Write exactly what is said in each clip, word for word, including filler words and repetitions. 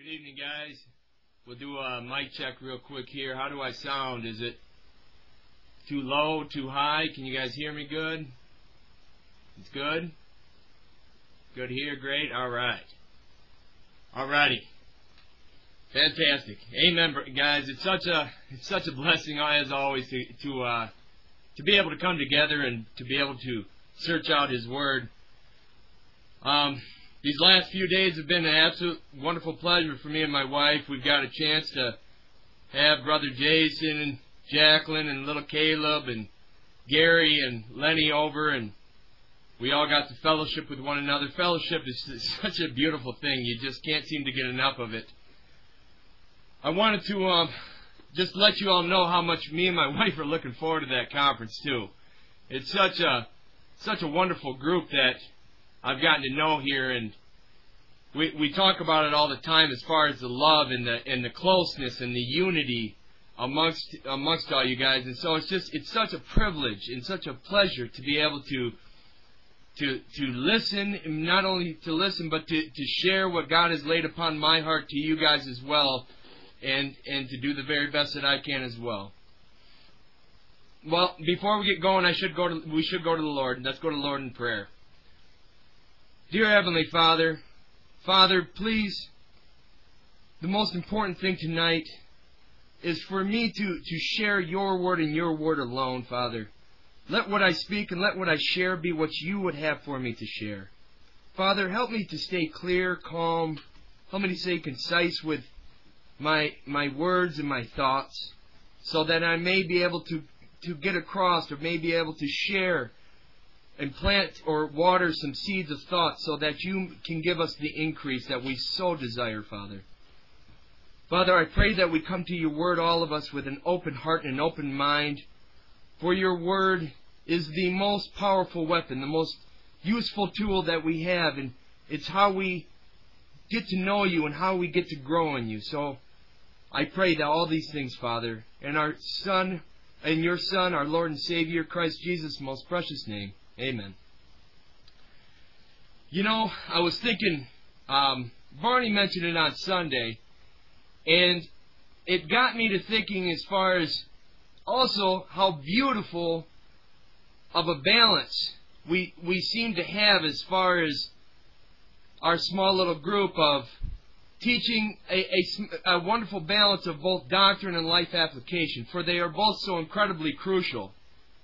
Good evening, guys. We'll do a mic check real quick here. How do I sound? Is it too low, too high? Can you guys hear me good? It's good? Good here, great. All right. All righty. Fantastic. Amen, guys. It's such a it's such a blessing, as always, to to uh, to be able to come together and to be able to search out His Word. Um. These last few days have been an absolute wonderful pleasure for me and my wife. We've got a chance to have Brother Jason and Jacqueline and little Caleb and Gary and Lenny over, and we all got to fellowship with one another. Fellowship is such a beautiful thing. You just can't seem to get enough of it. I wanted to um, just let you all know how much me and my wife are looking forward to that conference, too. It's such a such a wonderful group that I've gotten to know here, and we we talk about it all the time as far as the love and the and the closeness and the unity amongst amongst all you guys. And so it's just it's such a privilege and such a pleasure to be able to to to listen, and not only to listen, but to, to share what God has laid upon my heart to you guys as well, and and to do the very best that I can as well. Well, before we get going, I should go to we should go to the Lord. Let's go to the Lord in prayer. Dear Heavenly Father, Father, please, the most important thing tonight is for me to, to share your word and your word alone, Father. Let what I speak and let what I share be what you would have for me to share. Father, help me to stay clear, calm, help me to stay concise with my my words and my thoughts, so that I may be able to, to get across or may be able to share and plant or water some seeds of thought so that you can give us the increase that we so desire, Father. Father, I pray that we come to your word, all of us, with an open heart and an open mind, for your word is the most powerful weapon, the most useful tool that we have, and it's how we get to know you and how we get to grow in you. So I pray that all these things, Father, in our Son, in your Son, our Lord and Savior, Christ Jesus' most precious name. Amen. You know, I was thinking, um, Barney mentioned it on Sunday, and it got me to thinking as far as also how beautiful of a balance we we seem to have as far as our small little group of teaching a, a, a wonderful balance of both doctrine and life application, for they are both so incredibly crucial.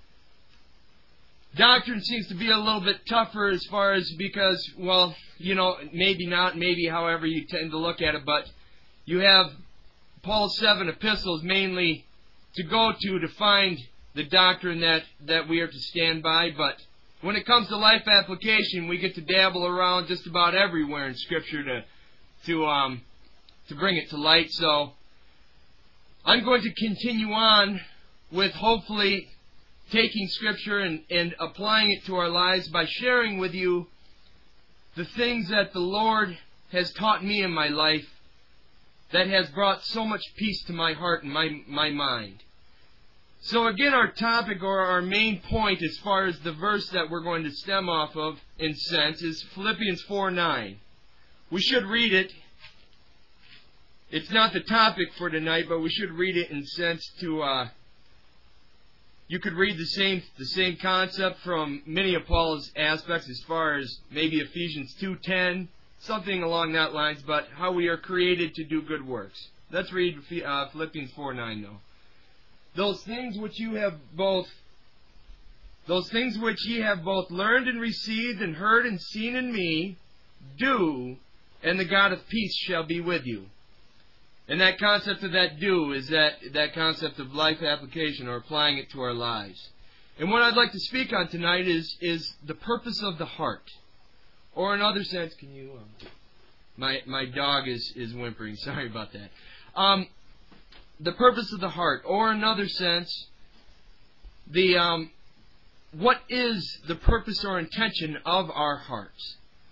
Doctrine seems to be a little bit tougher as far as because, well, you know, maybe not, maybe however you tend to look at it, but you have Paul's seven epistles mainly to go to to find the doctrine that, that we are to stand by. But when it comes to life application, we get to dabble around just about everywhere in Scripture to to um to bring it to light. So I'm going to continue on with hopefully taking Scripture and, and applying it to our lives by sharing with you the things that the Lord has taught me in my life that has brought so much peace to my heart and my, my mind. So again, our topic or our main point as far as the verse that we're going to stem off of, in sense, is Philippians four nine. We should read it. It's not the topic for tonight, but we should read it in sense to... Uh, You could read the same the same concept from many of Paul's aspects as far as maybe Ephesians two ten, something along that lines, but how we are created to do good works. Let's read uh, Philippians four nine, though. Those things which you have both those things which ye have both learned and received and heard and seen in me, do, and the God of peace shall be with you. And that concept of that do is that, that concept of life application or applying it to our lives. And what I'd like to speak on tonight is is the purpose of the heart. Or in other sense, can you... Um, my my dog is, is whimpering. Sorry about that. Um, the purpose of the heart. Or in another sense, the um, what is the purpose or intention of our hearts?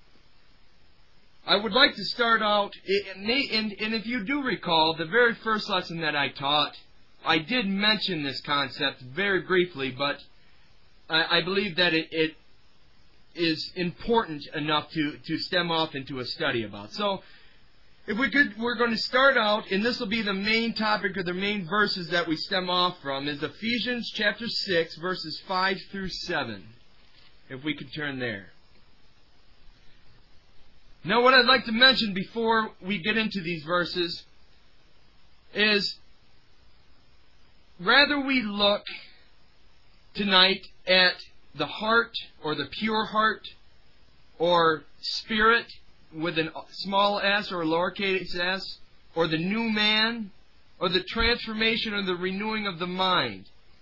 I would like to start out, and, and if you do recall, the very first lesson that I taught, I did mention this concept very briefly, but I, I believe that it, it is important enough to, to stem off into a study about. So, If we could, we're going to start out, and this will be the main topic or the main verses that we stem off from, is Ephesians chapter six, verses five through seven. If we could turn there. Now, what I'd like to mention before we get into these verses is, rather we look tonight at the heart, or the pure heart, or spirit, with a small s or a lowercase s, or the new man, or the transformation or the renewing of the mind.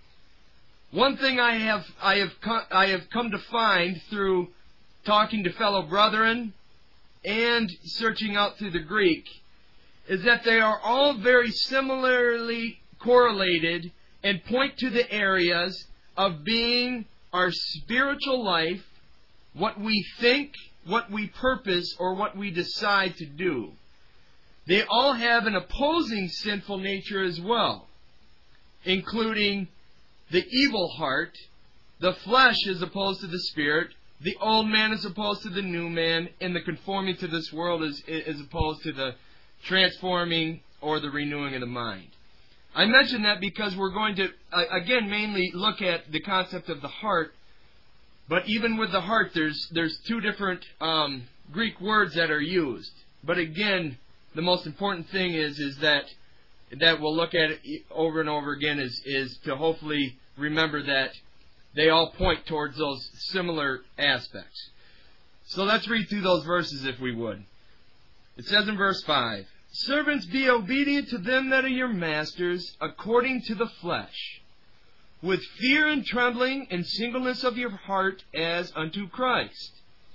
One thing I have I have come, I have come to find through talking to fellow brethren and searching out through the Greek is that they are all very similarly correlated and point to the areas of being our spiritual life, what we think, what we purpose, or what we decide to do. They all have an opposing sinful nature as well, including the evil heart, the flesh as opposed to the spirit, the old man as opposed to the new man, and the conforming to this world as, as opposed to the transforming or the renewing of the mind. I mention that because we're going to, again, mainly look at the concept of the heart. But even with the heart, there's there's two different um, Greek words that are used. But again, the most important thing is is that that we'll look at it over and over again is is to hopefully remember that they all point towards those similar aspects. So let's read through those verses if we would. It says in verse five, "Servants, be obedient to them that are your masters, according to the flesh, with fear and trembling and singleness of your heart as unto Christ.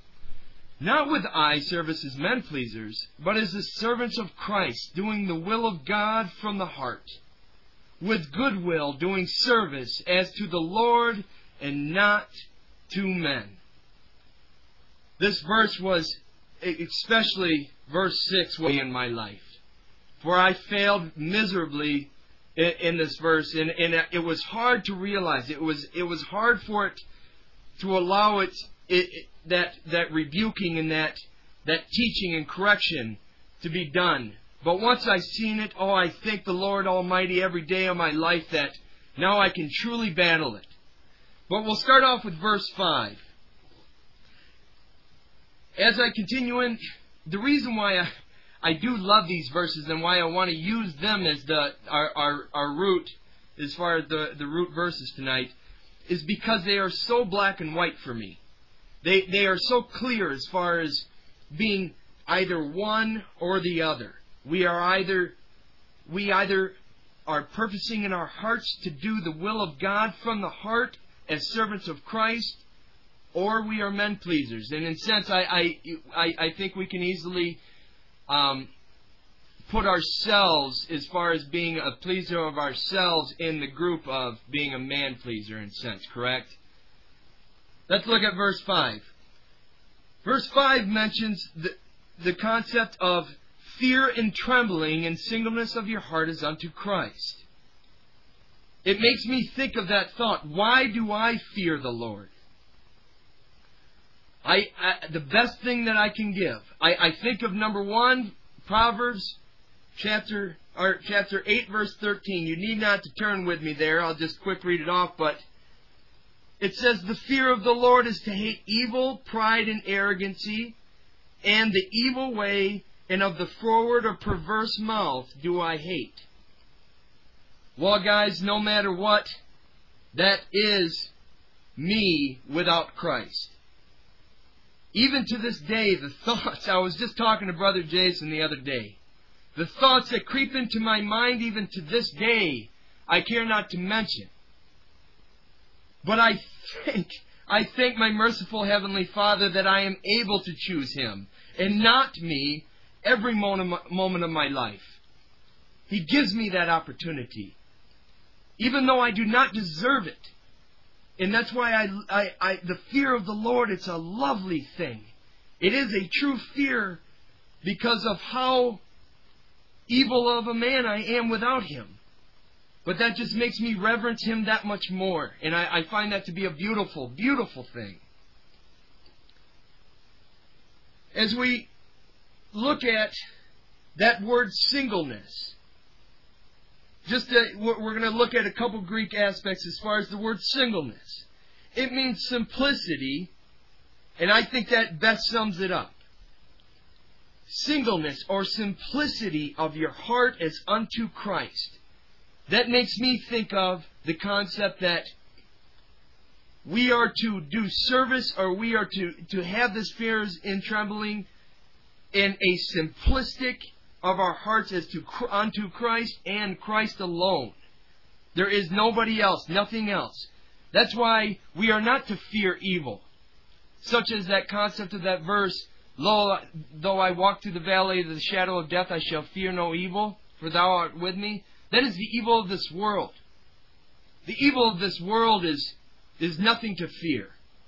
Not with eye service as men pleasers, but as the servants of Christ, doing the will of God from the heart, with good will doing service as to the Lord and not to men." This verse was, especially verse six, in my life. For I failed miserably in this verse, and, and it was hard to realize. It was it was hard for it to allow it, it, it that that rebuking and that that teaching and correction to be done. But once I seen it, oh, I thank the Lord Almighty every day of my life that now I can truly battle it. But we'll start off with verse five. As I continue in, the reason why I I do love these verses and why I want to use them as the our, our, our root, as far as the, the root verses tonight, is because they are so black and white for me. They they are so clear as far as being either one or the other. We are either we either are purposing in our hearts to do the will of God from the heart as servants of Christ, or we are men pleasers. And in a sense, I I I, I think we can easily Um, put ourselves, as far as being a pleaser of ourselves, in the group of being a man pleaser, in a sense, correct? Let's look at verse five. Verse five mentions the, the concept of fear and trembling and singleness of your heart as unto Christ. It makes me think of that thought. Why do I fear the Lord? I, I, the best thing that I can give. I, I think of number one, Proverbs chapter or chapter eight, verse thirteen. You need not to turn with me there. I'll just quick read it off. But it says, "The fear of the Lord is to hate evil, pride, and arrogancy, and the evil way, and of the froward or perverse mouth do I hate." Well, guys, no matter what, that is me without Christ. Even to this day, the thoughts, I was just talking to Brother Jason the other day, the thoughts that creep into my mind even to this day, I care not to mention. But I think, I thank my merciful Heavenly Father that I am able to choose Him, and not me, every moment of my life. He gives me that opportunity, even though I do not deserve it. And that's why I, I, I, the fear of the Lord, it's a lovely thing. It is a true fear because of how evil of a man I am without Him. But that just makes me reverence Him that much more. And I, I find that to be a beautiful, beautiful thing. As we look at that word singleness. Just to, we're going to look at a couple Greek aspects as far as the word singleness. It means simplicity, and I think that best sums it up. Singleness or simplicity of your heart as unto Christ. That makes me think of the concept that we are to do service, or we are to, to have this fear and trembling in a simplistic of our hearts as to unto Christ and Christ alone. There is nobody else, nothing else. That's why we are not to fear evil. Such as that concept of that verse, Lo, though I walk through the valley of the shadow of death, I shall fear no evil, for thou art with me. That is the evil of this world. The evil of this world is, is nothing to fear.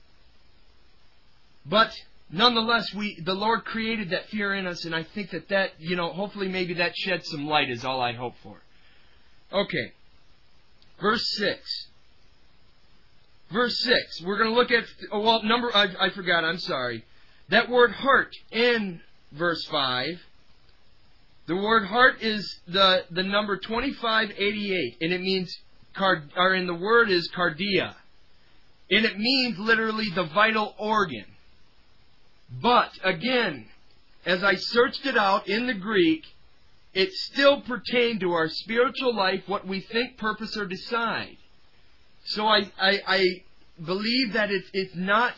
But nonetheless, we the Lord created that fear in us, and I think that that, you know, hopefully maybe that sheds some light is all I hope for. Okay. Verse six. Verse six. We're going to look at, oh, well, number, I, I forgot, I'm sorry. That word heart in verse five, the word heart is the, the number twenty-five eighty-eight, and it means, card, or in the word is cardia. And it means literally the vital organ. But, again, as I searched it out in the Greek, it still pertained to our spiritual life, what we think, purpose, or decide. So I, I, I believe that it's, it's not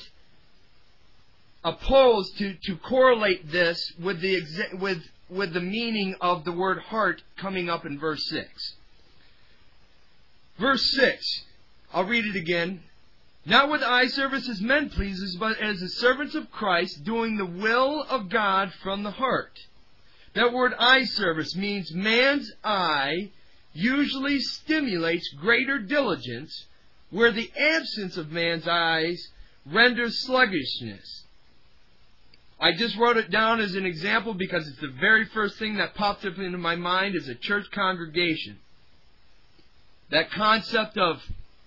opposed to, to correlate this with the, exa- with, with the meaning of the word heart coming up in verse six. Verse six, I'll read it again. Not with eye service as men pleasers, but as the servants of Christ, doing the will of God from the heart. That word eye service means man's eye usually stimulates greater diligence, where the absence of man's eyes renders sluggishness. I just wrote it down as an example because it's the very first thing that popped up into my mind as a church congregation. That concept of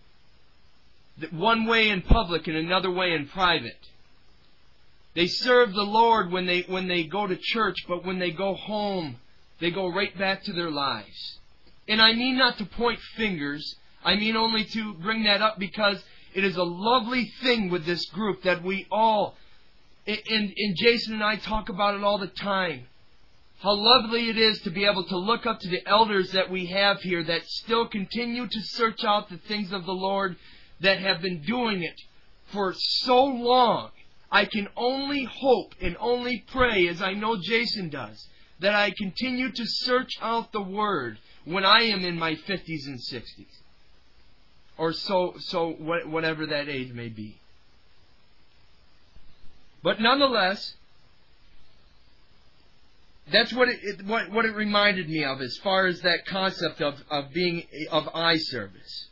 one way in public and another way in private. They serve the Lord when they when they go to church, but when they go home, they go right back to their lives. And I mean not to point fingers. I mean only to bring that up because it is a lovely thing with this group that we all, and, and Jason and I talk about it all the time. How lovely it is to be able to look up to the elders that we have here that still continue to search out the things of the Lord, that have been doing it for so long. I can only hope and only pray, as I know Jason does, that I continue to search out the Word when I am in my fifties and sixties. Or so, so whatever that age may be. But nonetheless, that's what it, what, what it reminded me of as far as that concept of, of being of eye service.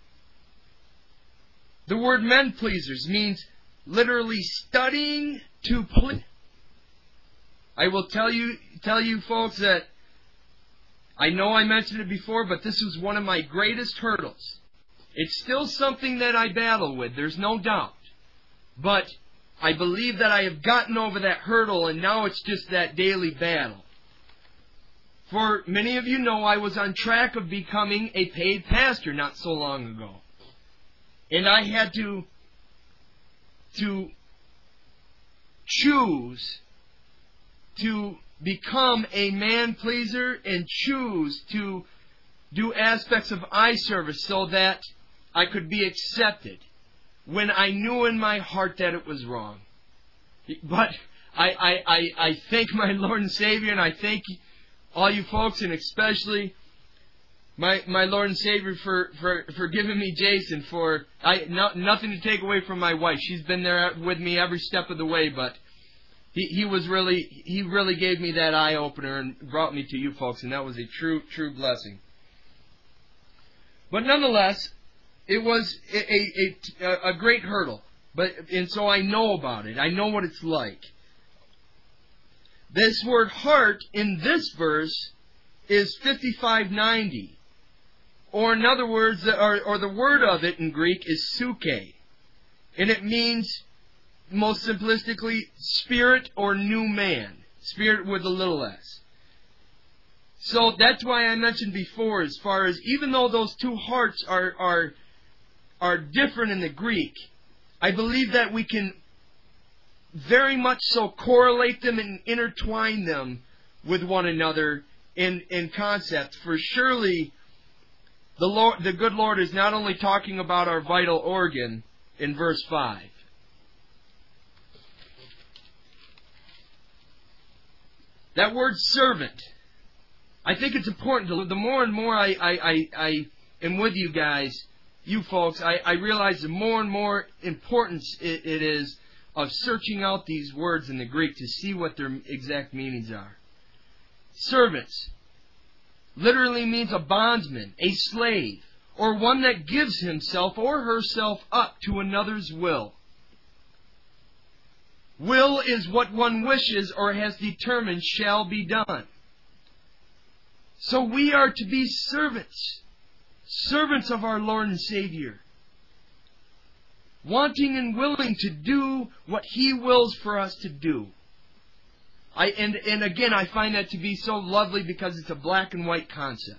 The word men pleasers means literally studying to please. I will tell you, tell you folks that I know I mentioned it before, but this was one of my greatest hurdles. It's still something that I battle with, there's no doubt. But I believe that I have gotten over that hurdle, and now it's just that daily battle. For many of you know, I was on track of becoming a paid pastor not so long ago. And I had to, to choose to become a man pleaser and choose to do aspects of eye service so that I could be accepted when I knew in my heart that it was wrong. But I, I, I, I thank my Lord and Savior, and I thank all you folks, and especially My my Lord and Savior for, for, for giving me Jason for I no, nothing to take away from my wife. She's been there with me every step of the way, but he, he was really he really gave me that eye opener and brought me to you folks, and that was a true true blessing. But nonetheless, it was a a, a great hurdle. But and so I know about it. I know what it's like. This word heart in this verse is fifty-five ninety. Or in other words, or, or the word of it in Greek is suke. And it means, most simplistically, spirit or new man. Spirit with a little s. So that's why I mentioned before, as far as even though those two hearts are are are different in the Greek, I believe that we can very much so correlate them and intertwine them with one another in in concept. For surely the Lord, the good Lord, is not only talking about our vital organ in verse five. That word servant, I think it's important. To, the more and more I, I, I, I am with you guys, you folks, I, I realize the more and more importance it, it is of searching out these words in the Greek to see what their exact meanings are. Servants literally means a bondsman, a slave, or one that gives himself or herself up to another's will. Will is what one wishes or has determined shall be done. So we are to be servants, servants of our Lord and Savior, wanting and willing to do what He wills for us to do. I, and, and again, I find that to be so lovely because it's a black and white concept.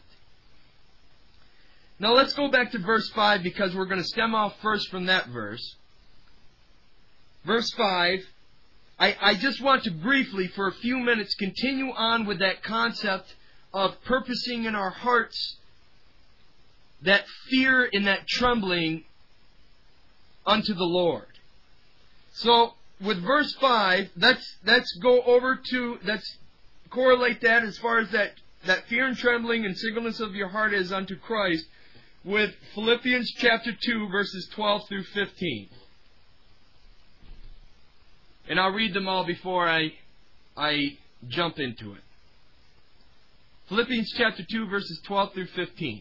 Now let's go back to verse five, because we're going to stem off first from that verse. Verse five, I, I just want to briefly, for a few minutes, continue on with that concept of purposing in our hearts that fear and that trembling unto the Lord. So, with verse five, let's, let's go over to, let's correlate that as far as that, that fear and trembling and singleness of your heart is unto Christ with Philippians chapter two, verses twelve through fifteen. And I'll read them all before I, I jump into it. Philippians chapter two, verses twelve through fifteen.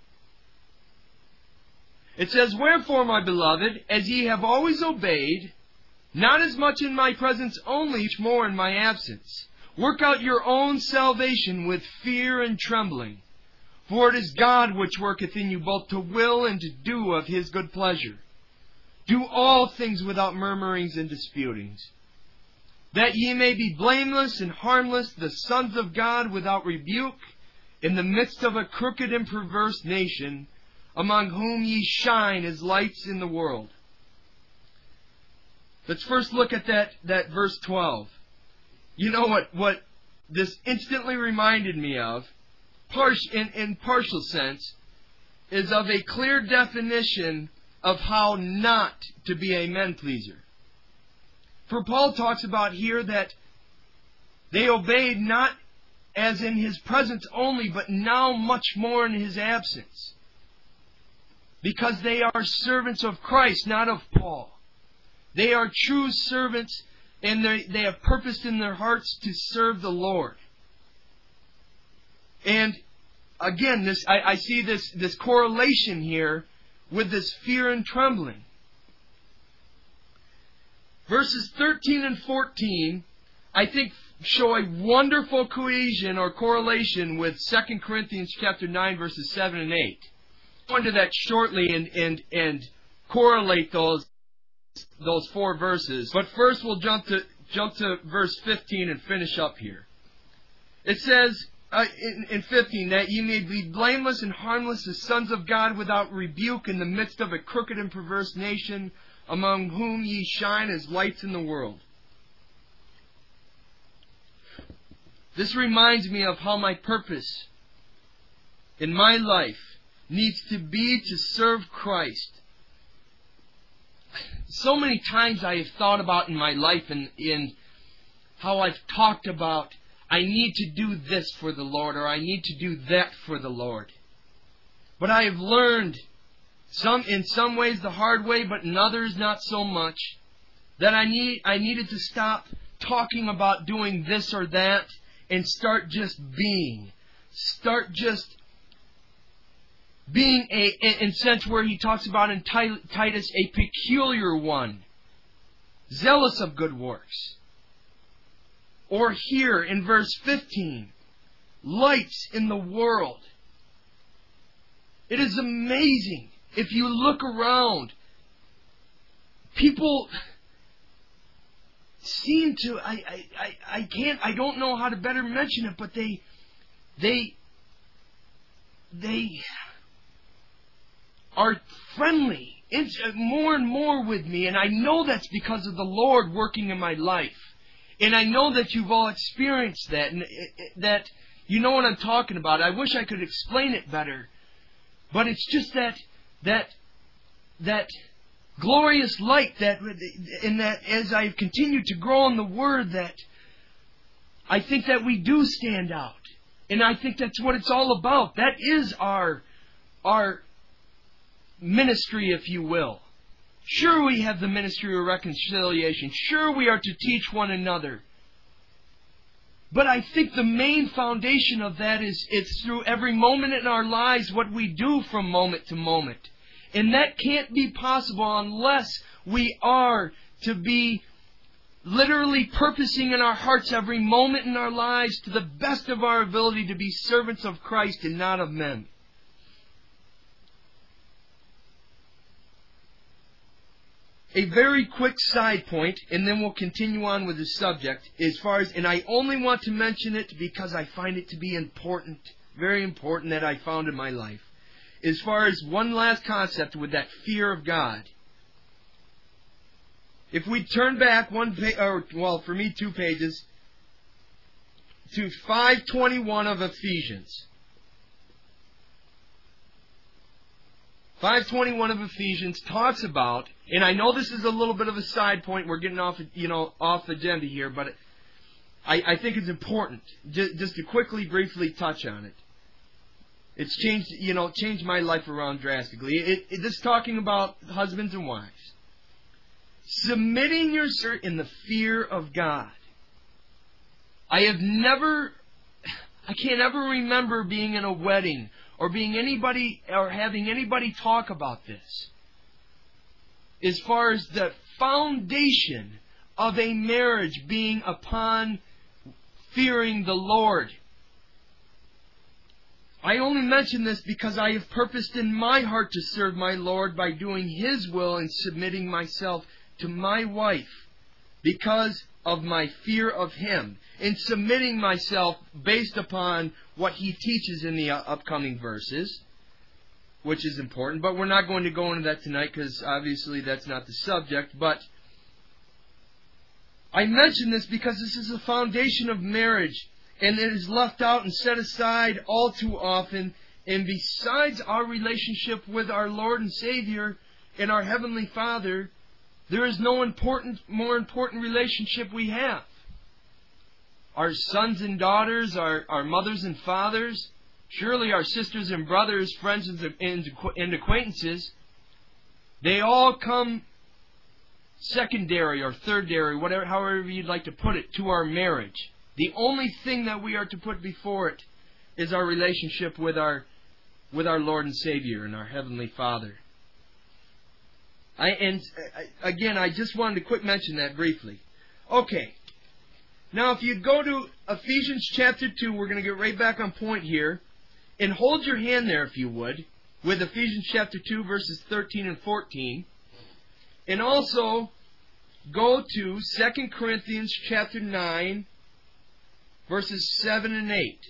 It says, "Wherefore, my beloved, as ye have always obeyed, not as much in my presence only, much more in my absence, work out your own salvation with fear and trembling. For it is God which worketh in you both to will and to do of His good pleasure. Do all things without murmurings and disputings, that ye may be blameless and harmless, the sons of God without rebuke, in the midst of a crooked and perverse nation, among whom ye shine as lights in the world." Let's first look at that, that verse twelve. You know what, what this instantly reminded me of, in, in partial sense, is of a clear definition of how not to be a men-pleaser. For Paul talks about here that they obeyed not as in His presence only, but now much more in His absence. Because they are servants of Christ, not of Paul. They are true servants, and they, they have purposed in their hearts to serve the Lord. And again, this I, I see this, this correlation here with this fear and trembling. Verses thirteen and fourteen, I think, show a wonderful cohesion or correlation with Second Corinthians chapter nine, verses seven and eight. I'll go into that shortly and, and, and correlate those, those four verses. But first we'll jump to, jump to verse fifteen and finish up here. It says uh, in, in fifteen, that ye may be blameless and harmless as sons of God without rebuke in the midst of a crooked and perverse nation, among whom ye shine as lights in the world. This reminds me of how my purpose in my life needs to be to serve Christ. So many times I have thought about in my life and in how I've talked about, I need to do this for the Lord, or I need to do that for the Lord. But I have learned, some in some ways the hard way, but in others not so much, that I need I needed to stop talking about doing this or that and start just being. Start just being a, in a sense where he talks about in Titus, a peculiar one, zealous of good works. Or here in verse fifteen, lights in the world. It is amazing. If you look around, people seem to, I, I, I, I can't, I don't know how to better mention it, but they, they, they are friendly more and more with me, and I know that's because of the Lord working in my life. And I know that you've all experienced that, and that you know what I'm talking about. I wish I could explain it better, but it's just that that that glorious light that, in that as I've continued to grow in the Word, that I think that we do stand out, and I think that's what it's all about. That is our our ministry, if you will. Sure, we have the ministry of reconciliation. Sure, we are to teach one another. But I think the main foundation of that is it's through every moment in our lives, what we do from moment to moment. And that can't be possible unless we are to be literally purposing in our hearts every moment in our lives to the best of our ability to be servants of Christ and not of men. A very quick side point, and then we'll continue on with the subject, as far as, and I only want to mention it because I find it to be important, very important, that I found in my life. As far as one last concept with that fear of God. If we turn back one page, or well, for me two pages, to five twenty-one of Ephesians. five twenty-one of Ephesians talks about, and I know this is a little bit of a side point, we're getting off, you know, off agenda here, but I, I think it's important just, just to quickly, briefly touch on it. It's changed, you know, changed my life around drastically. It, it, this is talking about husbands and wives. Submitting yourself in the fear of God. I have never, I can't ever remember being in a wedding or being anybody, or having anybody talk about this. As far as the foundation of a marriage being upon fearing the Lord. I only mention this because I have purposed in my heart to serve my Lord by doing His will and submitting myself to my wife because of my fear of Him, and submitting myself based upon what He teaches in the upcoming verses, which is important. But we're not going to go into that tonight because obviously that's not the subject. But I mention this because this is the foundation of marriage, and it is left out and set aside all too often. And besides our relationship with our Lord and Savior and our Heavenly Father, there is no important, more important relationship we have. Our sons and daughters, our, our mothers and fathers, surely our sisters and brothers, friends and, and acquaintances, they all come secondary or thirdary, whatever, however you'd like to put it, to our marriage. The only thing that we are to put before it is our relationship with our with our Lord and Savior and our Heavenly Father. I, and again, I just wanted to quick mention that briefly. Okay. Now, if you go to Ephesians chapter two, we're going to get right back on point here. And hold your hand there, if you would, with Ephesians chapter two, verses thirteen and fourteen. And also, go to Second Corinthians chapter nine, verses seven and eight.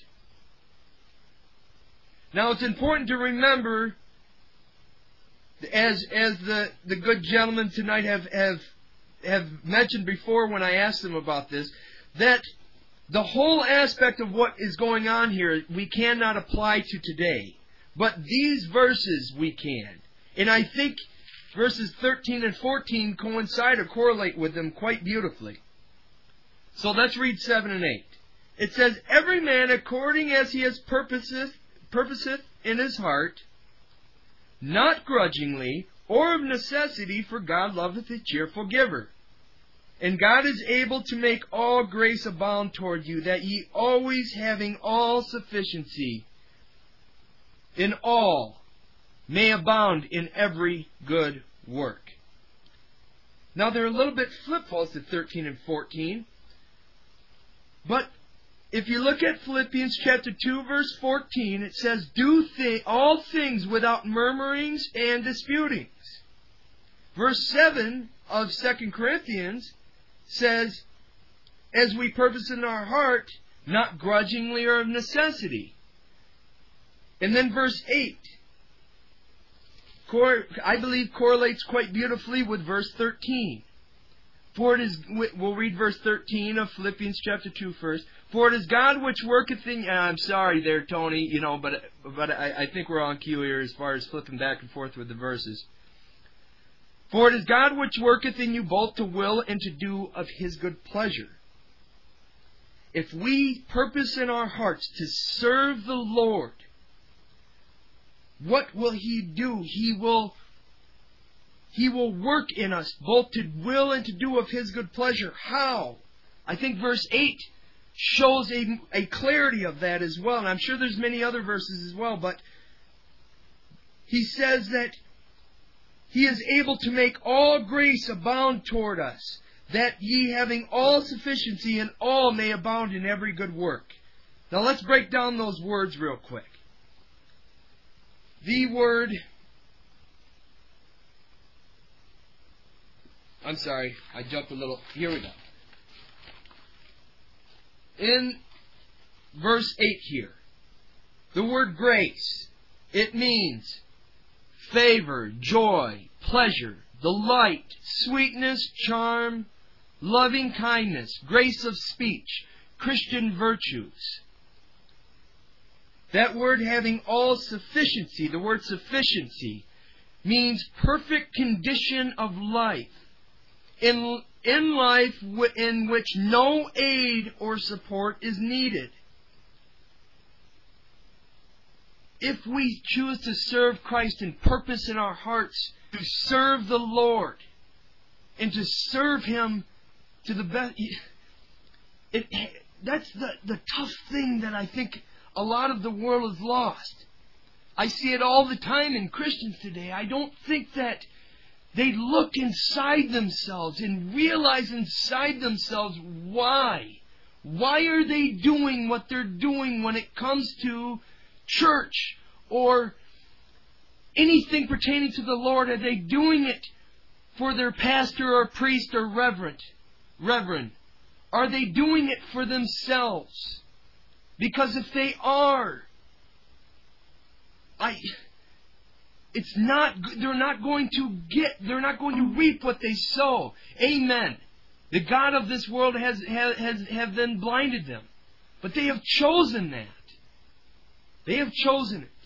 Now, it's important to remember, as as the, the good gentlemen tonight have, have, have mentioned before when I asked them about this, that the whole aspect of what is going on here we cannot apply to today. But these verses we can. And I think verses thirteen and fourteen coincide or correlate with them quite beautifully. So let's read seven and eight. It says, "Every man according as he has purposeth, purposeth in his heart, not grudgingly, or of necessity, for God loveth a cheerful giver. And God is able to make all grace abound toward you, that ye always having all sufficiency in all may abound in every good work." Now they're a little bit flip-flops to thirteen and fourteen. But if you look at Philippians chapter two, verse fourteen, it says, "Do th- all things without murmurings and disputings." Verse seven of Second Corinthians says, "As we purpose in our heart, not grudgingly or of necessity." And then verse eight, cor- I believe correlates quite beautifully with verse thirteen. For it is, we'll read verse thirteen of Philippians chapter two first. For it is God which worketh in... Uh, I'm sorry there, Tony, you know, but but I, I think we're on cue here as far as flipping back and forth with the verses. For it is God which worketh in you both to will and to do of His good pleasure. If we purpose in our hearts to serve the Lord, what will He do? He will... He will work in us both to will and to do of His good pleasure. How? I think verse eight shows a, a clarity of that as well. And I'm sure there's many other verses as well. But he says that He is able to make all grace abound toward us, that ye having all sufficiency in all may abound in every good work. Now let's break down those words real quick. The word... I'm sorry, I jumped a little. Here we go. In verse eight here, the word grace, it means favor, joy, pleasure, delight, sweetness, charm, loving kindness, grace of speech, Christian virtues. That word having all sufficiency, the word sufficiency, means perfect condition of life. In, in life in which no aid or support is needed. If we choose to serve Christ and purpose in our hearts to serve the Lord and to serve Him to the best, it, that's the, the tough thing that I think a lot of the world has lost. I see it all the time in Christians today. I don't think that they look inside themselves and realize inside themselves why. Why are they doing what they're doing when it comes to church or anything pertaining to the Lord? Are they doing it for their pastor or priest or reverend? Reverend? Are they doing it for themselves? Because if they are, I... It's not, they're not going to get, they're not going to reap what they sow. Amen. The God of this world has, has, has have then blinded them. But they have chosen that. They have chosen it.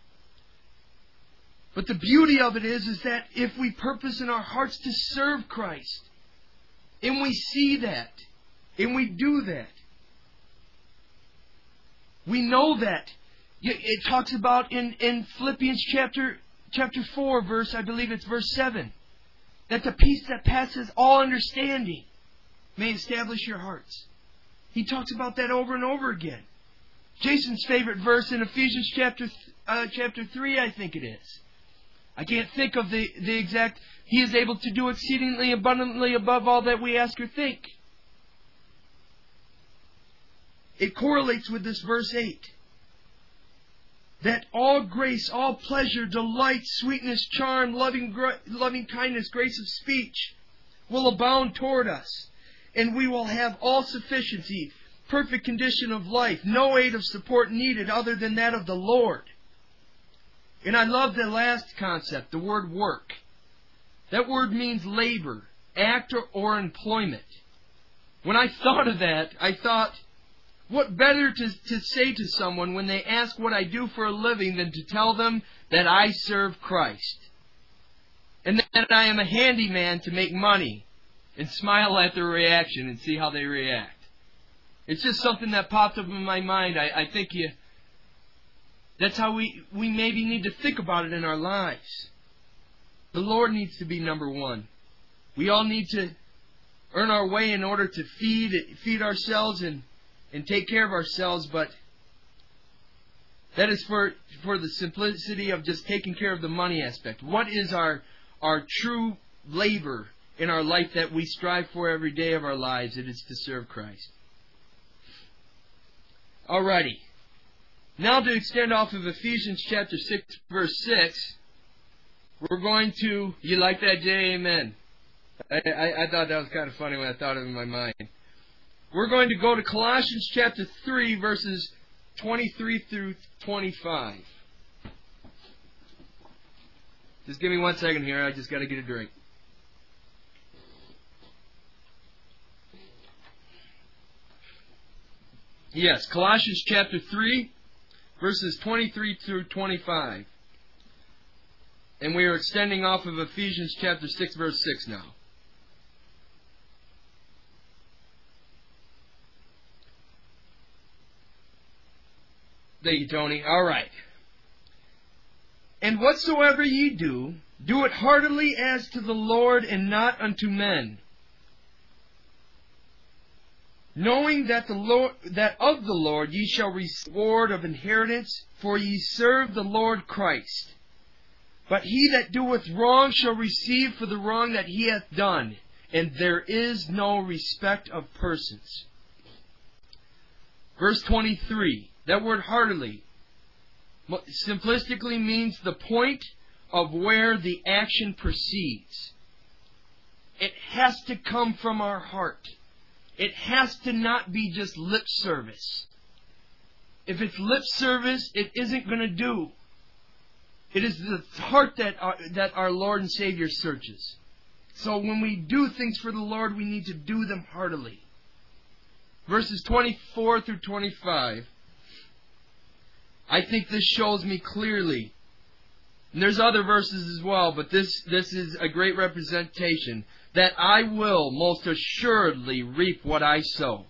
But the beauty of it is, is that if we purpose in our hearts to serve Christ, and we see that, and we do that, we know that. It talks about in, in Philippians chapter Chapter four, verse, I believe it's verse seven. That the peace that passes all understanding may establish your hearts. He talks about that over and over again. Jason's favorite verse in Ephesians chapter uh, chapter three, I think it is. I can't think of the, the exact... He is able to do exceedingly abundantly above all that we ask or think. It correlates with this verse eight. That all grace, all pleasure, delight, sweetness, charm, loving, loving kindness, grace of speech will abound toward us. And we will have all sufficiency, perfect condition of life, no aid of support needed other than that of the Lord. And I love the last concept, the word work. That word means labor, act, or, or employment. When I thought of that, I thought, what better to, to say to someone when they ask what I do for a living than to tell them that I serve Christ. And that I am a handyman to make money. And smile at their reaction and see how they react. It's just something that popped up in my mind. I, I think you, that's how we, we maybe need to think about it in our lives. The Lord needs to be number one. We all need to earn our way in order to feed, feed ourselves and and take care of ourselves, but that is for for the simplicity of just taking care of the money aspect. What is our our true labor in our life that we strive for every day of our lives? It is to serve Christ. Alrighty. Now to extend off of Ephesians chapter six, verse six, we're going to... You like that, Jay? Amen. I, I, I thought that was kind of funny when I thought of it in my mind. We're going to go to Colossians chapter three, verses twenty-three through twenty-five. Just give me one second here. I just got to get a drink. Yes, Colossians chapter three, verses twenty-three through twenty-five. And we are extending off of Ephesians chapter six, verse six now. Thank you, Tony. All right. And whatsoever ye do, do it heartily as to the Lord and not unto men, knowing that the Lord, that of the Lord ye shall receive reward of inheritance, for ye serve the Lord Christ. But he that doeth wrong shall receive for the wrong that he hath done, and there is no respect of persons. Verse twenty-three, that word heartily simplistically means the point of where the action proceeds. It has to come from our heart. It has to not be just lip service. If it's lip service, it isn't going to do. It is the heart that our, that our Lord and Savior searches. So when we do things for the Lord, we need to do them heartily. Verses twenty-four through twenty-five. I think this shows me clearly. And there's other verses as well, but this, this is a great representation. That I will most assuredly reap what I sow.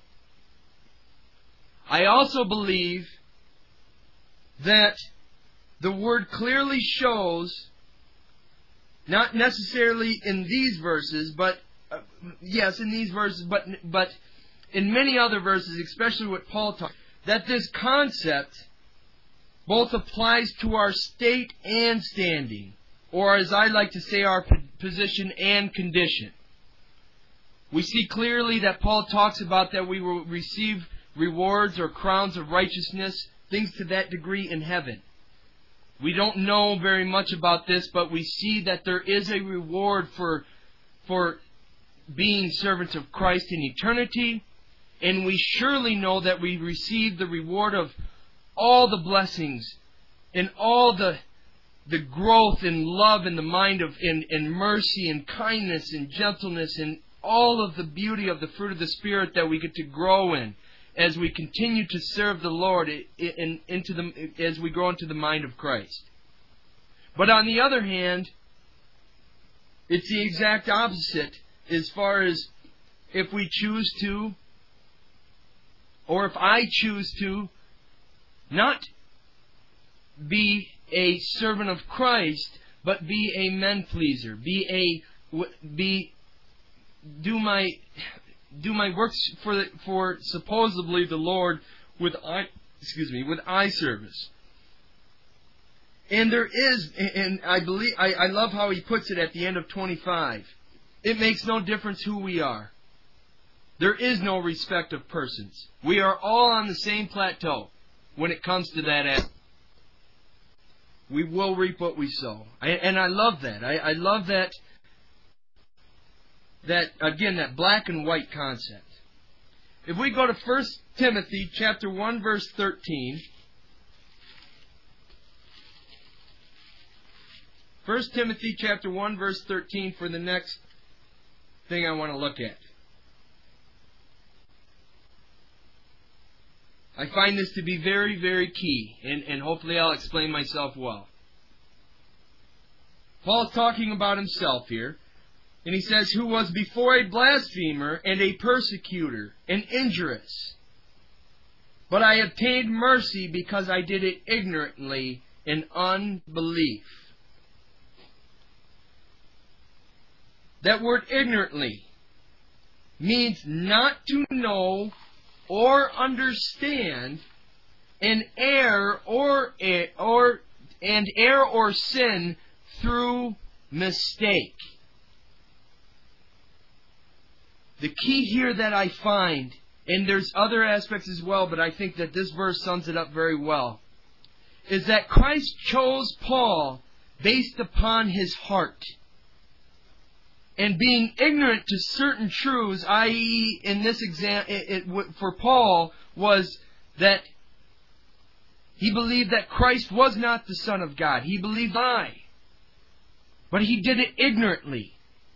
I also believe that the word clearly shows, not necessarily in these verses, but uh, yes, in these verses, but but in many other verses, especially what Paul taught, that this concept both applies to our state and standing, or as I like to say, our position and condition. We see clearly that Paul talks about that we will receive rewards or crowns of righteousness, things to that degree in heaven. We don't know very much about this, but we see that there is a reward for, for being servants of Christ in eternity, and we surely know that we receive the reward of all the blessings and all the the growth in love in the mind of in, in mercy and kindness and gentleness and all of the beauty of the fruit of the Spirit that we get to grow in as we continue to serve the Lord in, in, into the as we grow into the mind of Christ. But on the other hand, it's the exact opposite as far as if we choose to, or if I choose to, not be a servant of Christ, but be a men pleaser. Be a be do my do my works for for supposedly the Lord with eye excuse me with eye service. And there is, and I believe I, I love how he puts it at the end of twenty-five. It makes no difference who we are. There is no respect of persons. We are all on the same plateau. When it comes to that end, we will reap what we sow. I, and I love that. I, I love that, that, again, that black and white concept. If we go to First Timothy chapter one, verse thirteen. First Timothy chapter one, verse thirteen for the next thing I want to look at. I find this to be very, very key, and, and hopefully I'll explain myself well. Paul's talking about himself here, and he says, who was before a blasphemer and a persecutor and injurious. But I obtained mercy because I did it ignorantly in unbelief. That word ignorantly means not to know or understand and err or or and err or sin through mistake. The key here that I find, and there's other aspects as well, but I think that this verse sums it up very well, is that Christ chose Paul based upon his heart. And being ignorant to certain truths, that is, in this exam, it, it, for Paul, was that he believed that Christ was not the Son of God. He believed I. But he did it ignorantly.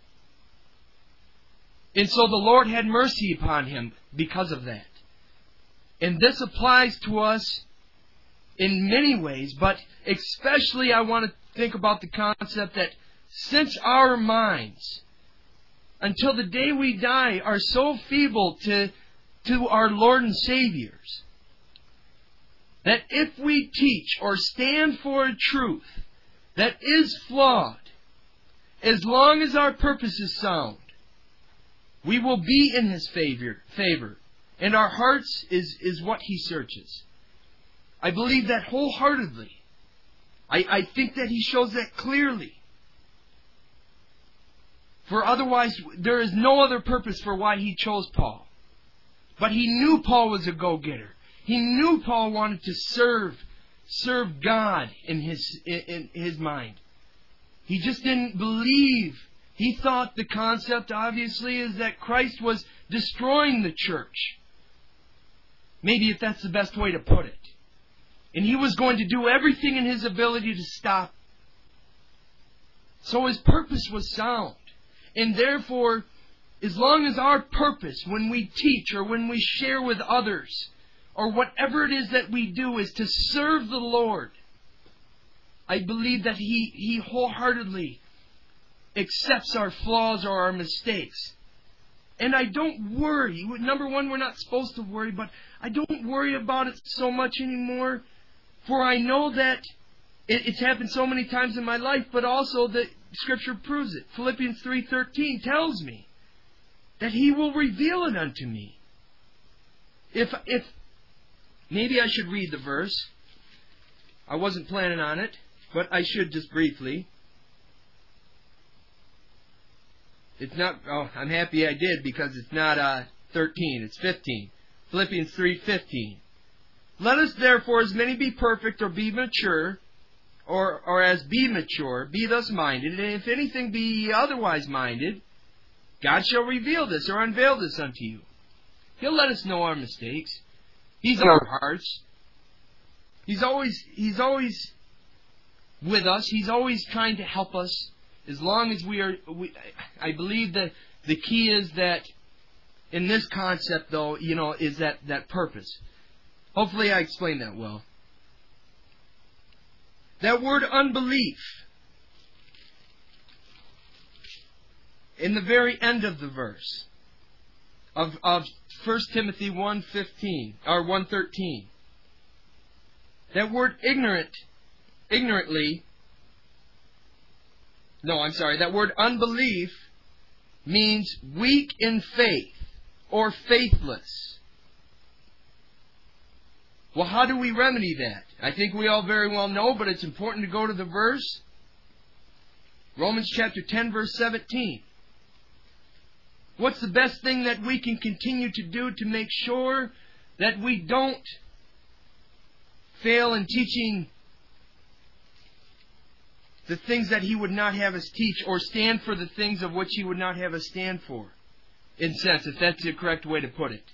And so the Lord had mercy upon him because of that. And this applies to us in many ways, but especially I want to think about the concept that since our minds, until the day we die, are so feeble to, to our Lord and Savior's, that if we teach or stand for a truth that is flawed, as long as our purpose is sound, we will be in His favor, favor and our hearts is, is what He searches. I believe that wholeheartedly. I, I think that He shows that clearly. For otherwise, there is no other purpose for why He chose Paul. But He knew Paul was a go-getter. He knew Paul wanted to serve, serve God in his, in, in his mind. He just didn't believe. He thought the concept, obviously, is that Christ was destroying the church. Maybe if that's the best way to put it. And he was going to do everything in his ability to stop. So his purpose was sound. And therefore, as long as our purpose, when we teach or when we share with others, or whatever it is that we do, is to serve the Lord, I believe that He, he wholeheartedly accepts our flaws or our mistakes. And I don't worry. Number one, we're not supposed to worry, but I don't worry about it so much anymore. For I know that it, it's happened so many times in my life, but also that Scripture proves it. Philippians three thirteen tells me that He will reveal it unto me. If, if maybe I should read the verse. I wasn't planning on it, but I should just briefly. It's not, oh, I'm happy I did because it's not uh, thirteen, it's fifteen. Philippians three fifteen. Let us therefore as many be perfect or be mature, or, or as be mature, be thus minded, and if anything be otherwise minded, God shall reveal this or unveil this unto you. He'll let us know our mistakes. He's in our hearts. He's always, He's always with us. He's always trying to help us. As long as we are, we, I believe that the key is that in this concept, though, you know, is that, that purpose. Hopefully I explained that well. That word unbelief, in the very end of the verse of, of First Timothy one fifteen or one thirteen. That word ignorant, ignorantly, no, I'm sorry, that word unbelief means weak in faith or faithless. Well, how do we remedy that? I think we all very well know, but it's important to go to the verse. Romans chapter ten, verse seventeen. What's the best thing that we can continue to do to make sure that we don't fail in teaching the things that He would not have us teach, or stand for the things of which He would not have us stand for? In sense, if that's the correct way to put it.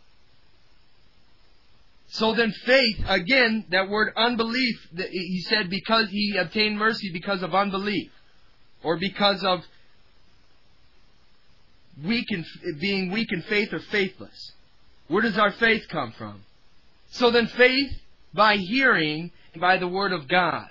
So then faith, again, that word unbelief, he said because he obtained mercy because of unbelief. Or because of weak in, being weak in faith or faithless. Where does our faith come from? So then faith by hearing by the Word of God.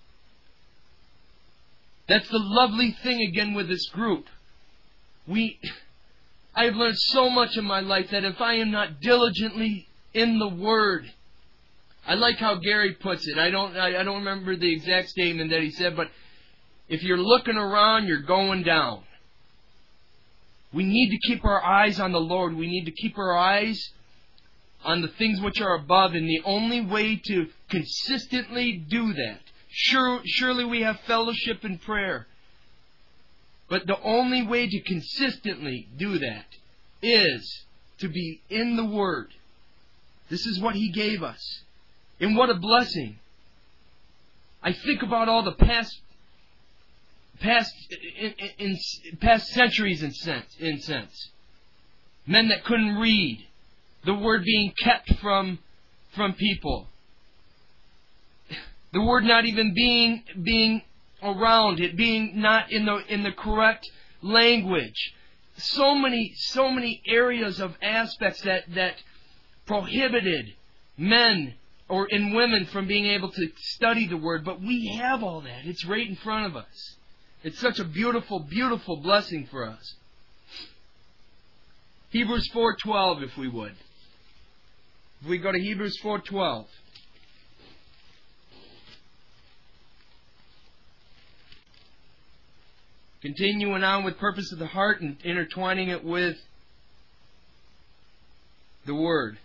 That's the lovely thing again with this group. We, I've learned so much in my life that if I am not diligently in the Word, I like how Gary puts it. I don't, I, I don't remember the exact statement that he said, but if you're looking around, you're going down. We need to keep our eyes on the Lord. We need to keep our eyes on the things which are above, and the only way to consistently do that, sure, surely we have fellowship and prayer, but the only way to consistently do that is to be in the Word. This is what He gave us. And what a blessing. I think about all the past past in, in, in past centuries in sense, in sense. Men that couldn't read. The Word being kept from from people. The Word not even being being around, it being not in the in the correct language. So many, so many areas of aspects that, that prohibited men or in women from being able to study the Word, but we have all that. It's right in front of us. It's such a beautiful, beautiful blessing for us. Hebrews four twelve, if we would. If we go to Hebrews four twelve. Continuing on with purpose of the heart and intertwining it with the Word.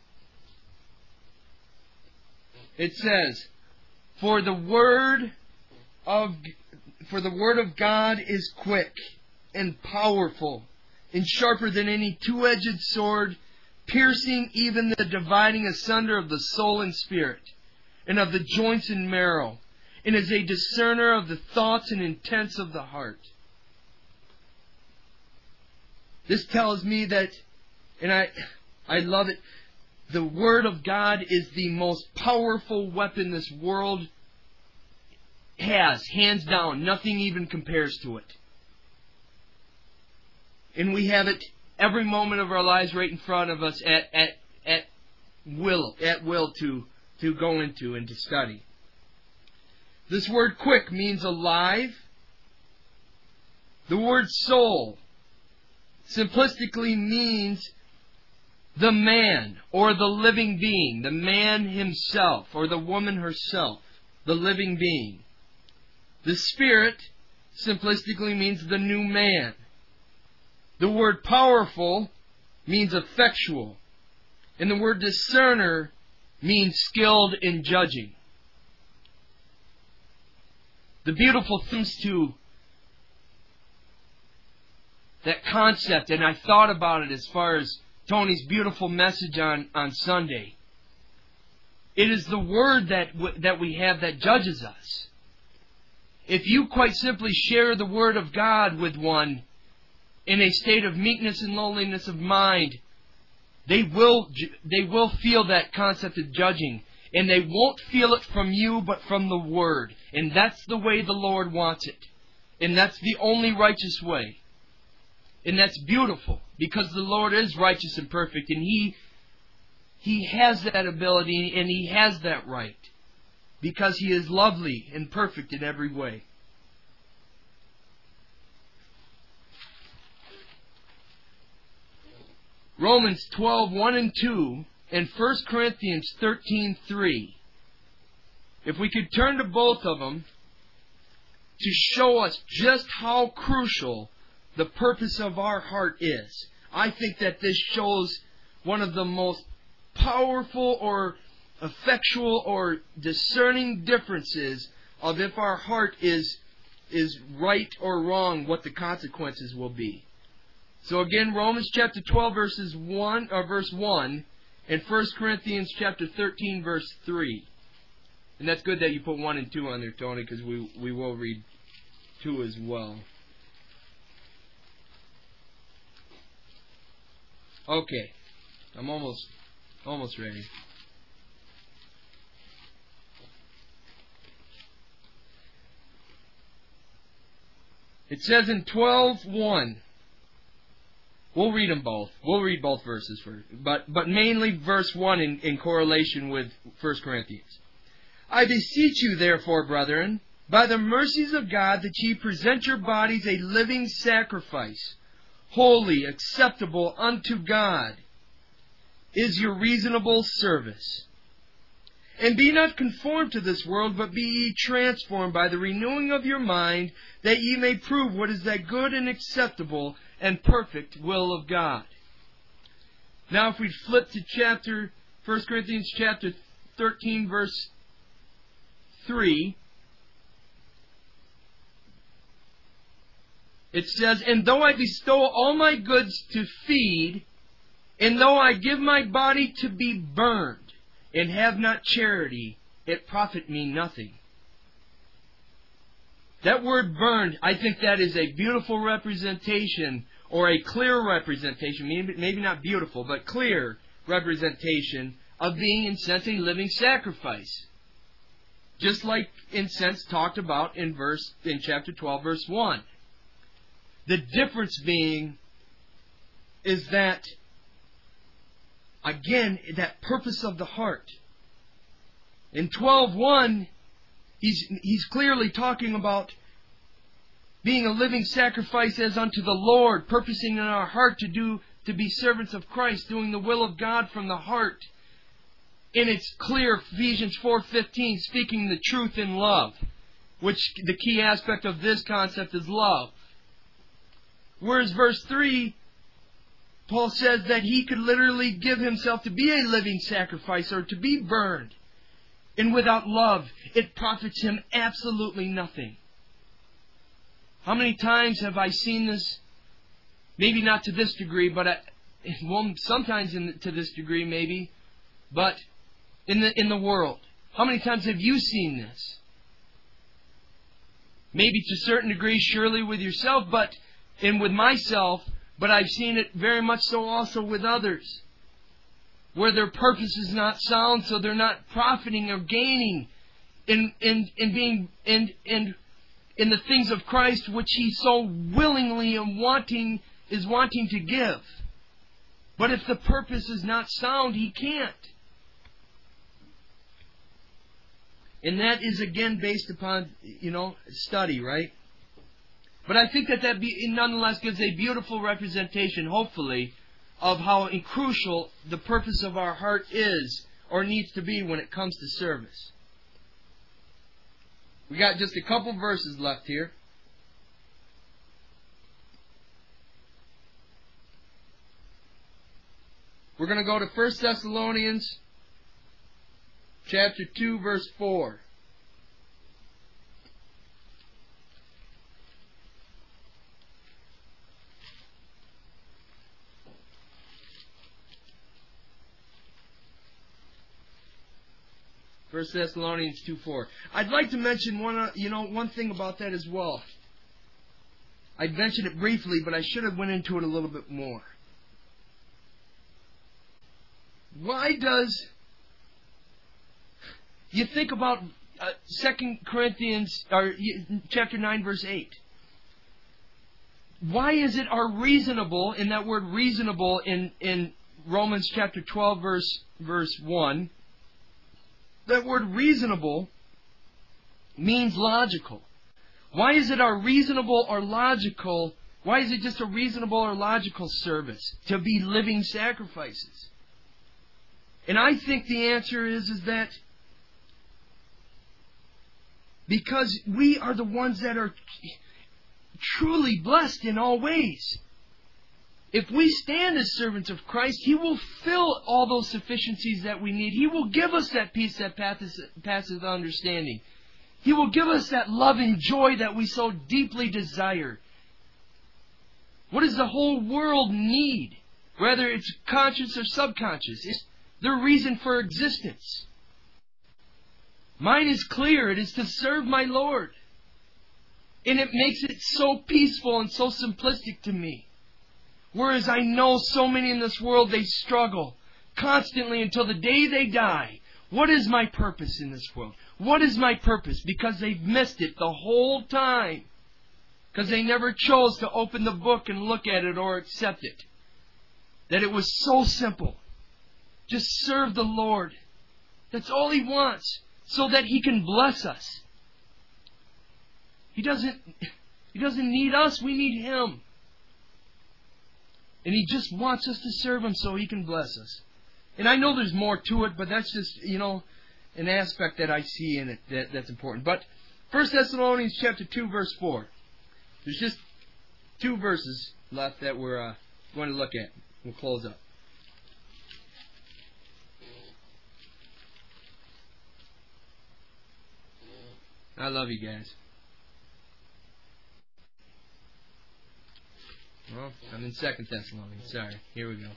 It says, For the word of for the word of God is quick and powerful, and sharper than any two-edged sword, piercing even the dividing asunder of the soul and spirit, and of the joints and marrow, and is a discerner of the thoughts and intents of the heart. This tells me that, and I, I love it, the Word of God is the most powerful weapon this world has, hands down. Nothing even compares to it. And we have it every moment of our lives right in front of us at, at, at will, at will to, to go into and to study. This word quick means alive. The word soul simplistically means the man or the living being, the man himself or the woman herself, the living being. The spirit simplistically means the new man. The word powerful means effectual. And the word discerner means skilled in judging. The beautiful things to that concept, and I thought about it as far as Tony's beautiful message on, on Sunday. It is the Word that w- that we have that judges us. If you quite simply share the Word of God with one in a state of meekness and lowliness of mind, they will they will feel that concept of judging. And they won't feel it from you, but from the Word. And that's the way the Lord wants it. And that's the only righteous way. And that's beautiful, because the Lord is righteous and perfect, and He He has that ability, and He has that right, because He is lovely and perfect in every way. Romans twelve, one and two, and First Corinthians thirteen, three. If we could turn to both of them to show us just how crucial the purpose of our heart is. I think that this shows one of the most powerful or effectual or discerning differences of if our heart is is right or wrong, what the consequences will be. So again, Romans chapter twelve verses one or verse one, and First Corinthians chapter thirteen verse three. And that's good that you put one and two on there, Tony, because we we will read two as well. Okay, I'm almost almost ready. It says in twelve one. We'll read them both. We'll read both verses first, but but mainly verse one in, in correlation with First Corinthians. I beseech you, therefore, brethren, by the mercies of God, that ye present your bodies a living sacrifice, holy, acceptable unto God, is your reasonable service. And be not conformed to this world, but be ye transformed by the renewing of your mind, that ye may prove what is that good and acceptable and perfect will of God. Now if we flip to chapter First Corinthians chapter thirteen, verse three, it says, And though I bestow all my goods to feed, and though I give my body to be burned, and have not charity, it profit me nothing. That word burned, I think that is a beautiful representation, or a clear representation, maybe, maybe not beautiful, but clear representation of being, in a sense, a living sacrifice. Just like, in sense, talked about in verse in chapter twelve, verse one. The difference being is that, again, that purpose of the heart. In twelve one, he's, he's clearly talking about being a living sacrifice as unto the Lord, purposing in our heart to do to be servants of Christ, doing the will of God from the heart. And it's clear, Ephesians four fifteen, speaking the truth in love, which the key aspect of this concept is love. Whereas verse three, Paul says that he could literally give himself to be a living sacrifice or to be burned. And without love, it profits him absolutely nothing. How many times have I seen this? Maybe not to this degree, but I, well, sometimes in the, to this degree maybe, but in the in the world. How many times have you seen this? Maybe to a certain degree, surely with yourself, but and with myself, but I've seen it very much so also with others, where their purpose is not sound, so they're not profiting or gaining in in in being in in in the things of Christ, which He so willingly and wanting is wanting to give. But if the purpose is not sound, He can't. And that is again based upon, you know, study, right? But I think that that be, nonetheless gives a beautiful representation, hopefully, of how crucial the purpose of our heart is or needs to be when it comes to service. We got just a couple verses left here. We're going to go to First Thessalonians chapter two, verse four. First Thessalonians two four. I'd like to mention one, uh, you know, one thing about that as well. I mentioned it briefly, but I should have went into it a little bit more. Why does you think about uh, Second Corinthians or chapter nine, verse eight? Why is it our reasonable? In that word reasonable in in Romans chapter twelve, verse verse one. That word reasonable means logical. Why is it our reasonable or logical? Why is it just a reasonable or logical service to be living sacrifices? And I think the answer is, is that because we are the ones that are truly blessed in all ways. If we stand as servants of Christ, He will fill all those sufficiencies that we need. He will give us that peace that passeth understanding. He will give us that love and joy that we so deeply desire. What does the whole world need? Whether it's conscious or subconscious, it's their reason for existence. Mine is clear. It is to serve my Lord. And it makes it so peaceful and so simplistic to me. Whereas I know so many in this world, they struggle constantly until the day they die. What is my purpose in this world? What is my purpose? Because they've missed it the whole time. Because they never chose to open the book and look at it or accept it. That it was so simple. Just serve the Lord. That's all He wants. So that He can bless us. He doesn't, He doesn't need us. We need Him. And He just wants us to serve Him so He can bless us. And I know there's more to it, but that's just, you know, an aspect that I see in it that, that's important. But First Thessalonians chapter two, verse four. There's just two verses left that we're uh, going to look at. We'll close up. I love you guys. Well, I'm in Second Thessalonians. Sorry. Here we go.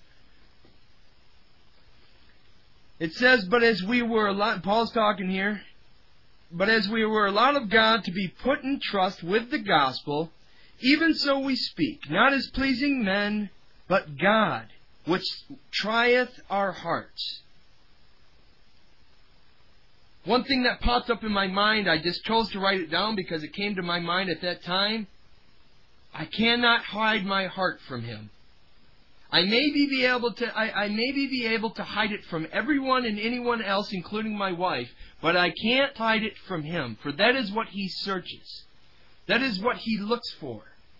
It says, but as we were allowed, Paul's talking here, but as we were allowed of God to be put in trust with the gospel, even so we speak, not as pleasing men, but God, which trieth our hearts. One thing that popped up in my mind, I just chose to write it down because it came to my mind at that time. I cannot hide my heart from Him. I may be able to I, I may be able to hide it from everyone and anyone else, including my wife, but I can't hide it from Him, for that is what He searches. That is what He looks for.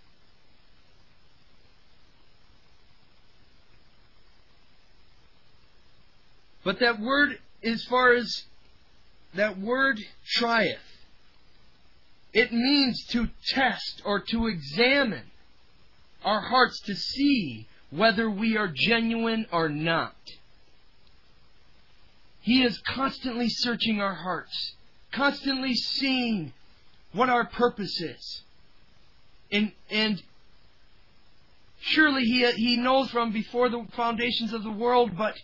But that word, as far as that word trieth, it means to test or to examine our hearts to see whether we are genuine or not. He is constantly searching our hearts, constantly seeing what our purpose is. And, and surely he, he knows from before the foundations of the world, but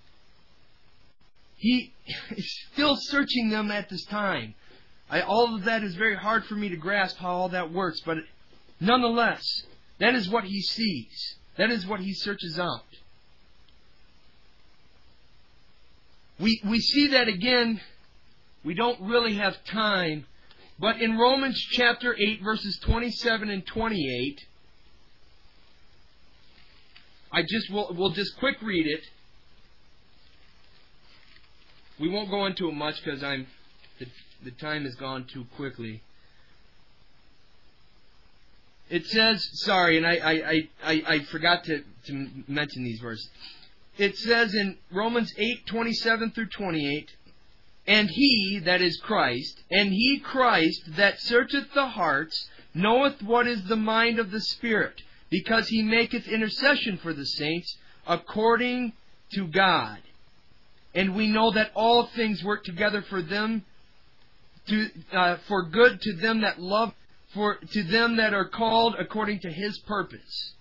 He is still searching them at this time. I, all of that is very hard for me to grasp how all that works, but nonetheless, that is what He sees. That is what He searches out. We, we see that again. We don't really have time, but in Romans chapter eight, verses twenty-seven and twenty-eight, I just will we'll just quick read it. We won't go into it much because I'm the, the time has gone too quickly. It says, sorry, and I I, I, I forgot to, to mention these verses. It says in Romans eight, twenty-seven through twenty-eight, and He, that is Christ, and He Christ that searcheth the hearts, knoweth what is the mind of the Spirit, because He maketh intercession for the saints according to God. And we know that all things work together for them, to uh, for good to them that love, for to them that are called according to His purpose.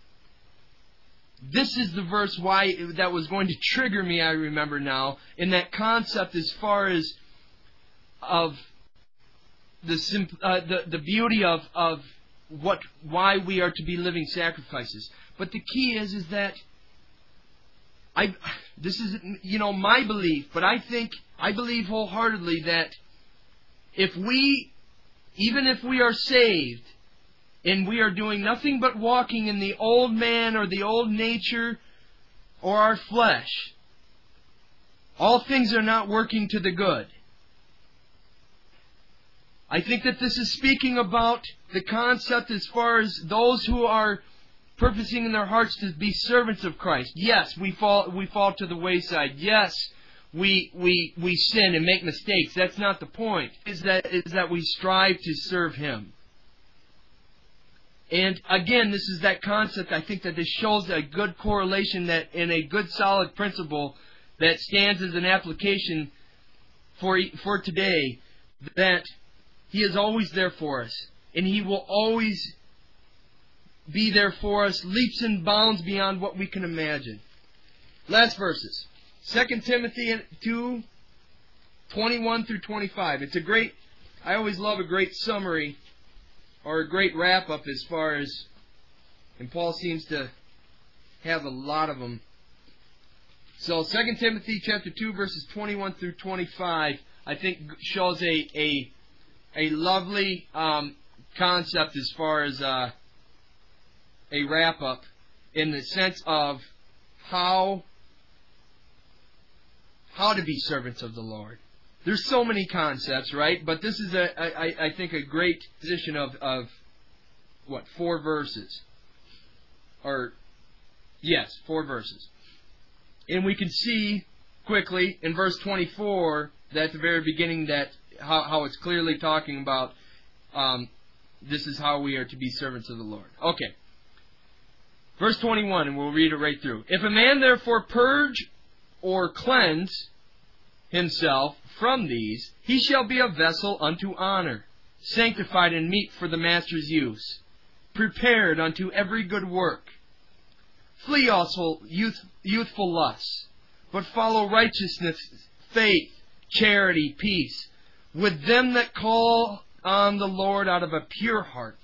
This is the verse why that was going to trigger me, I remember now, in that concept as far as of the uh, the, the beauty of, of what why we are to be living sacrifices. But the key is is that I this is you know my belief, but I think I believe wholeheartedly that if we even if we are saved and we are doing nothing but walking in the old man or the old nature or our flesh, all things are not working to the good. I think that this is speaking about the concept as far as those who are purposing in their hearts to be servants of Christ. Yes, we fall we fall to the wayside. Yes, we we we sin and make mistakes. That's not the point. Is that is that we strive to serve Him. And again, this is that concept. I think that this shows a good correlation that in a good solid principle that stands as an application for for today, that He is always there for us, and He will always be there for us, leaps and bounds beyond what we can imagine. Last verses. Second Timothy two, twenty-one through twenty-five. It's a great, I always love a great summary or a great wrap-up as far as, and Paul seems to have a lot of them. So Second Timothy chapter two, verses twenty-one through twenty-five, I think shows a a, a lovely um, concept as far as uh, a wrap-up in the sense of how how to be servants of the Lord. There's so many concepts, right? But this is, a, I, I think, a great position of, of, what, four verses. Or, yes, four verses. And we can see quickly in verse twenty-four, that at the very beginning, that how, how it's clearly talking about um, this is how we are to be servants of the Lord. Okay. Verse twenty-one, and we'll read it right through. If a man therefore purge or cleanse himself from these, he shall be a vessel unto honor, sanctified and meet for the master's use, prepared unto every good work. Flee also youth, youthful lusts, but follow righteousness, faith, charity, peace, with them that call on the Lord out of a pure heart.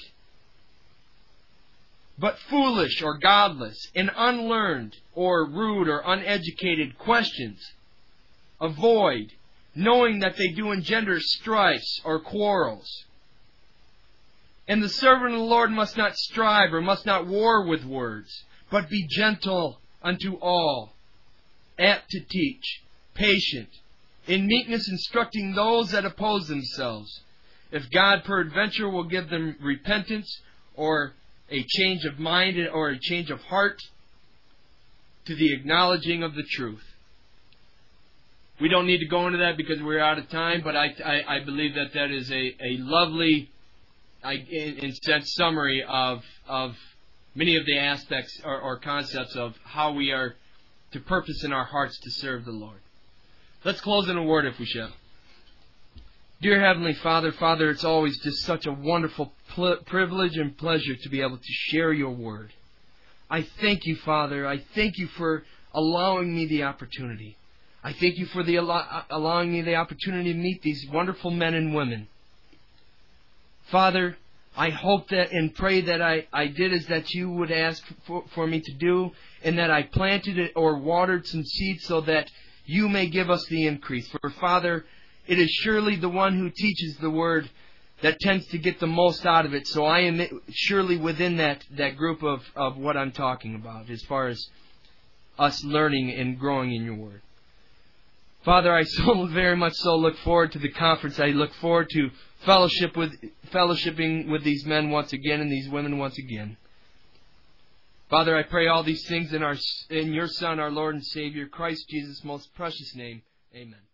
But foolish or godless and unlearned or rude or uneducated questions avoid, knowing that they do engender strifes or quarrels. And the servant of the Lord must not strive or must not war with words, but be gentle unto all, apt to teach, patient, in meekness instructing those that oppose themselves, if God peradventure will give them repentance or a change of mind or a change of heart to the acknowledging of the truth. We don't need to go into that because we're out of time, but I, I, I believe that that is a, a lovely, I, in, in sense, summary of of many of the aspects or, or concepts of how we are to purpose in our hearts to serve the Lord. Let's close in a word if we shall. Dear Heavenly Father, Father, it's always just such a wonderful pl- privilege and pleasure to be able to share your word. I thank you, Father. I thank you for allowing me the opportunity. I thank you for the allow- allowing me the opportunity to meet these wonderful men and women. Father, I hope that and pray that I, I did as that you would ask for, for me to do, and that I planted it or watered some seeds so that you may give us the increase. For Father, it is surely the one who teaches the word that tends to get the most out of it. So I am surely within that, that group of, of what I'm talking about as far as us learning and growing in your word. Father, I so very much so look forward to the conference. I look forward to fellowship with fellowshipping with these men once again and these women once again. Father, I pray all these things in our in your Son, our Lord and Savior, Christ Jesus' most precious name. Amen.